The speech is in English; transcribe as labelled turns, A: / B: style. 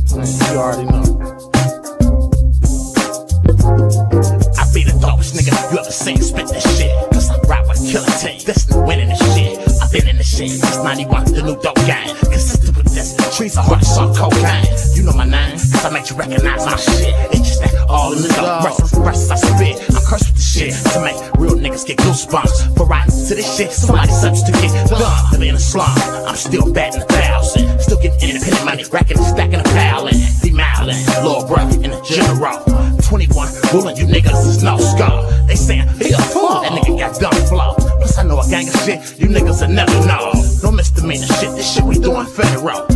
A: Man, you already know.
B: I be the dopest nigga you ever seen spit this shit. Cause I ride with killer team, this winning this shit. I been in this shit since 91, the new dope gang. Consistent with this, trees are hard to soft cocaine. You know my name, cause I make you recognize my shit. It's just that all in the dope, verses I spit. I'm cursed with the shit to make real niggas get goosebumps. For riding to this shit, somebody subject to get done. Living in a slum, I'm still batting 1,000. Still getting independent money, racking and stacking a pal and be mildin'. Lil' bruh in the general. 21, ruling you niggas is no scar. They sayin' he a fool, that nigga got dumb flow. Plus I know a gang of shit you niggas will never know. No misdemeanor shit, this shit we doing federal.